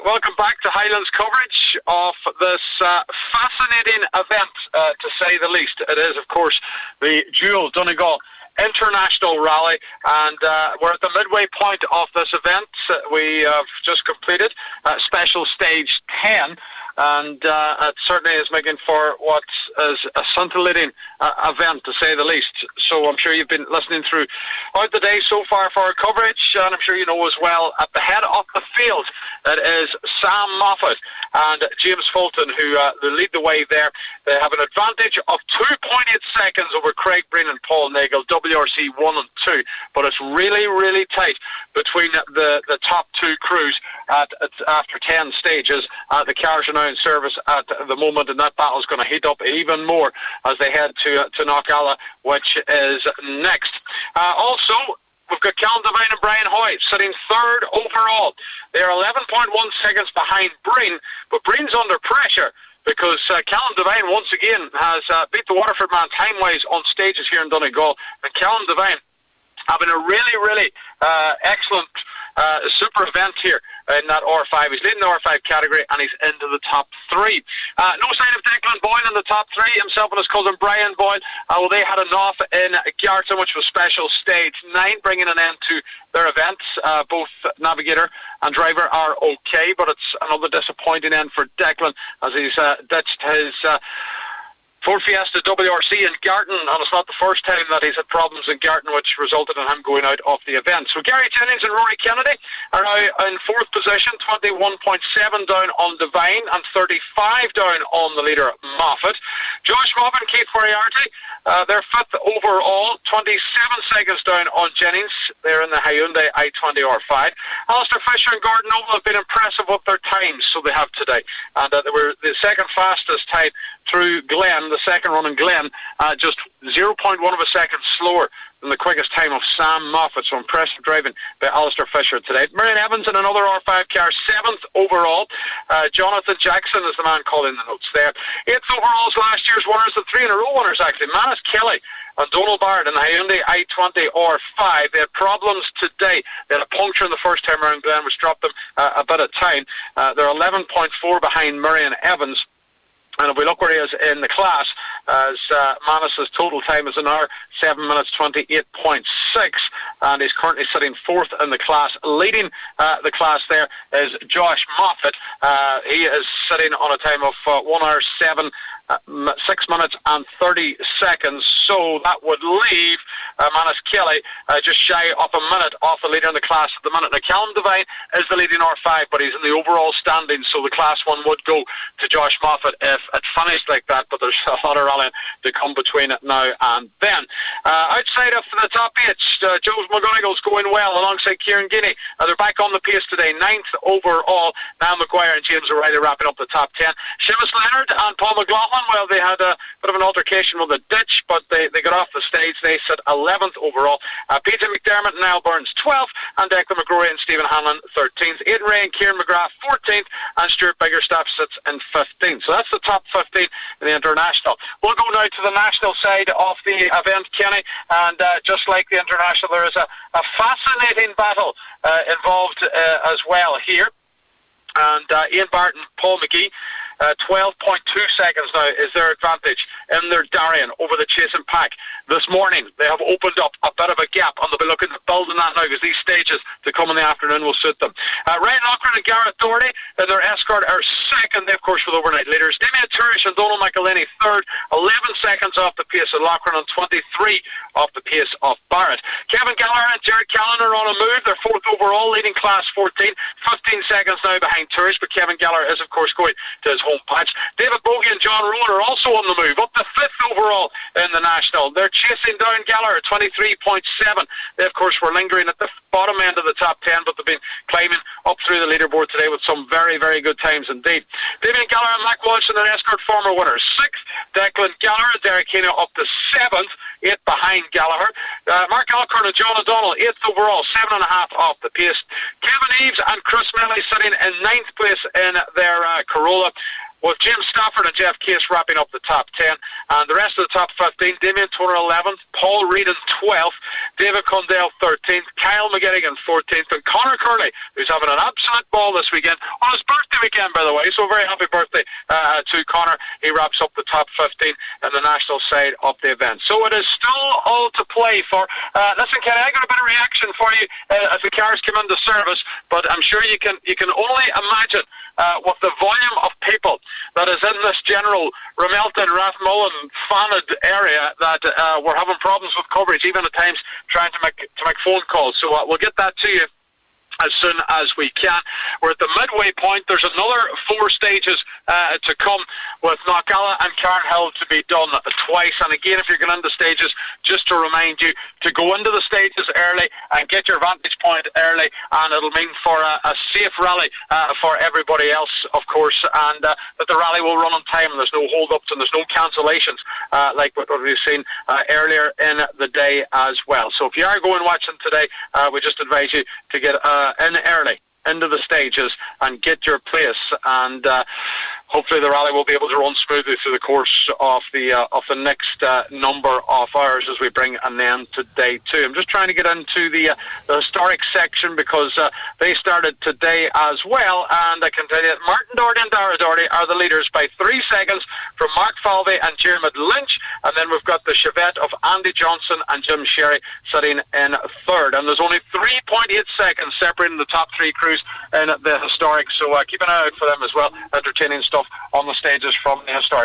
welcome back to Highlands coverage of this fascinating event, to say the least. It is, of course, the Dual Donegal International Rally, and we're at the midway point of this event. We have just completed Special Stage 10, and it certainly is making for what is a scintillating event, to say the least. So I'm sure you've been listening through out the day so far for our coverage, and I'm sure you know as well, at the head of the field, it is Sam Moffat and James Fulton who lead the way there. They have an advantage of 2.8 seconds over Craig Breen and Paul Nagel, WRC 1 and 2, but it's really, really tight between the top two crews after 10 stages. The cars are now in service at the moment, and that battle is going to heat up even more as they head to Knockalla, which is next. Also, we've got Callum Devine and Brian Hoy sitting third overall. They're 11.1 seconds behind Breen, but Breen's under pressure because Callum Devine once again has beat the Waterford man time-wise on stages here in Donegal, and Callum Devine having a really, really excellent super event here in that R5. He's leading the R5 category and he's into the top three. No sign of Declan Boyle in the top three. Himself and his cousin Brian Boyle, well, they had enough in Garton, which was Special Stage 9, bringing an end to their events. Both navigator and driver are okay, but it's another disappointing end for Declan as he's ditched his Ford Fiesta WRC in Garton, and it's not the first time that he's had problems in Garton, which resulted in him going out of the event. So Gary Jennings and Rory Kennedy are now in fourth position, 21.7 down on Devine and 35 down on the leader Moffat. Josh Moffat and Keith Moriarty, they're fifth overall, 27 seconds down on Jennings. They're in the Hyundai i20 R5. Alistair Fisher and Gordon Noble have been impressive with their times, so they have today. And they were the second fastest time through Glen, the second run in Glen, just 0.1 of a second slower than the quickest time of Sam Moffat. So impressive driving by Alistair Fisher today. Marion Evans in another R5 car, seventh overall. Jonathan Jackson is the man calling the notes there. Eighth overall is last year's winners, and three in a row winners actually. Manus Kelly and Donald Bard in the Hyundai i20 R5. They had problems today. They had a puncture in the first time around Glen, which dropped them a bit of time. They're 11.4 behind Marion Evans. And if we look where he is in the class, as Manus's total time is an hour, 7 minutes 28.6, and he's currently sitting fourth in the class. Leading the class there is Josh Moffat. He is sitting on a time of 1 hour 6 minutes and 30 seconds. So that would leave Manus Kelly just shy of a minute off the leader in the class at the minute. Now, Callum Devine is the leading R5, but he's in the overall standing, so the class one would go to Josh Moffat if it finished like that, but there's a lot of rallying to come between it now and then. Outside of the top eight, Joe McGonagall's going well alongside Kieran Guinea. They're back on the pace today, ninth overall. Niall Maguire and James O'Reilly wrapping up the top 10. Seamus Leonard and Paul McLaughlin, well, they had a bit of an altercation with a ditch, but they got off the stage. They sit 11th overall. Peter McDermott and Niall Burns 12th, and Declan McGrory and Stephen Hanlon 13th. Aidan Ray and Kieran McGrath 14th, and Stuart Biggerstaff sits in 15th. So that's the top 15 in the international. We'll go now to the national side of the event, Kenny, and just like the international, there is a fascinating battle involved as well here. And Ian Barton, Paul McGee, 12.2 seconds now is their advantage in their Darien over the chasing pack. This morning they have opened up a bit of a gap, and they'll be looking to build on that now because these stages to come in the afternoon will suit them. Ryan Lochran and Gareth Doherty in their Escort are second. They, of course, were the overnight leaders. Damien Turish and Donald McElhaney third, 11 seconds off the pace of Lochran and 23 off the pace of Barrett. Kevin Gallagher and Jared Callan are on a move. They're fourth overall, leading class 14, 15 seconds now behind Turish, but Kevin Gallagher is, of course, going to his home patch. David Bogie and John Rowan are also on the move, up to fifth overall in the national. They're chasing down Gallagher at 23.7. They, of course, were lingering at the bottom end of the top 10, but they've been climbing up through the leaderboard today with some very, very good times indeed. Damien Gallagher and Mac Walsh and their Escort former winners. Sixth, Declan Gallagher. Derek Keenan up to seventh, eight behind Gallagher. Mark Alcorn and John O'Donnell, eighth overall, 7.5 off the pace. Kevin Eves and Chris Melley sitting in ninth place in their Corolla. with James Stafford and Jeff Case wrapping up the top 10. And the rest of the top 15, Damien Toner 11th, Paul Reedon 12th, David Condell 13th, Kyle McGettigan 14th, and Conor Curley, who's having an absolute ball this weekend, on his birthday weekend, by the way, so a very happy birthday to Conor. He wraps up the top 15 in the national side of the event. So it is still all to play for. Listen, Kenny, I got a bit of reaction for you as the cars come into service, but I'm sure you can only imagine with the volume of people that is in this general Ramelton, Rathmullen, Fanad area that we're having problems with coverage, even at times trying to make phone calls. So we'll get that to you as soon as we can. We're at the midway point. There's another 4 stages to come, with Knockalla and Carnhill to be done twice. And again, if you're going into stages, just to remind you to go into the stages early and get your vantage point early, and it'll mean for a safe rally for everybody else, of course, and that the rally will run on time and there's no hold-ups and there's no cancellations like what we've seen earlier in the day as well. So if you are going watching today, we just advise you to get in early into the stages and get your place, and hopefully the rally will be able to run smoothly through the course of the next number of hours as we bring an end to day 2. I'm just trying to get into the historic section because they started today as well, and I can tell you that Martin Doherty and Dara Doherty are the leaders by 3 seconds from Mark Falvey and Jeremy Lynch, and then we've got the Chevette of Andy Johnson and Jim Sherry sitting in 3rd, and there's only 3.8 seconds separating the top 3 crews in the historic, so keep an eye out for them as well. Entertaining stuff on the stages from the historic.